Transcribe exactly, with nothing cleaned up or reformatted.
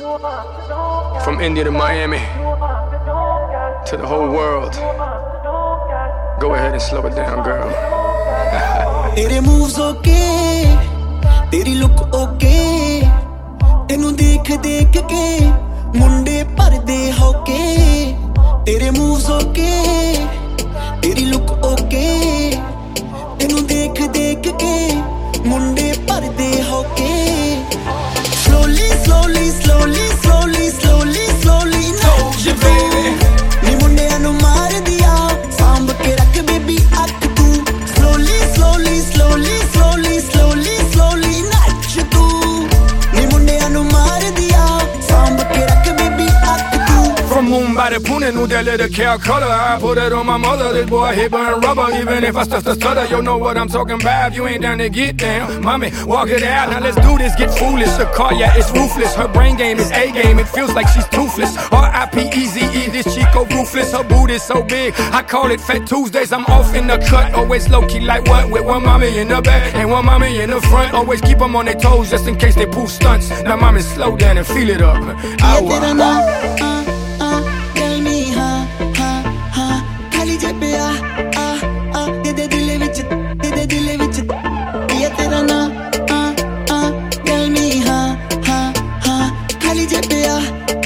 From India to Miami, to the whole world. Go ahead and slow it down, girl. Tere moves okay, teri look okay. Tenu dekh dekh ke munde parde hoke. Tere moves okay, teri look okay. Tenu dekh dekh ke munde parde hoke. Slowly, slowly, slowly, slowly, slowly, slowly. Told you, baby. Ni munde anu maar diya, saamb ke rakh baby akh tu. Slowly, slowly, slowly, slowly, slowly, slowly, natch tu. Ni munde anu maar diya, saamb ke rakh baby akh tu. From Mumbai to Pune, New Delhi to Calcutta, I put it on my mother. This boy hit burn rubber, even if I stutter to stutter. You know what I'm talking about. You ain't down to get down, mommy. Walk it out. Now let's do this. Get foolish. The car, yeah, it's ruthless. Her brain game is A game. It feels like she's toothless. R I P E Z E. This Chico ruthless. Her boot is so big. I call it Fat Tuesdays. I'm off in the cut. Always low key like what? With one mommy in the back and one mommy in the front. Always keep them on their toes just in case they pull stunts. Now mommy, slow down and feel it up. Ow. Tera na, ah, ah, girl me, ha, ha, ha. Khali je piya,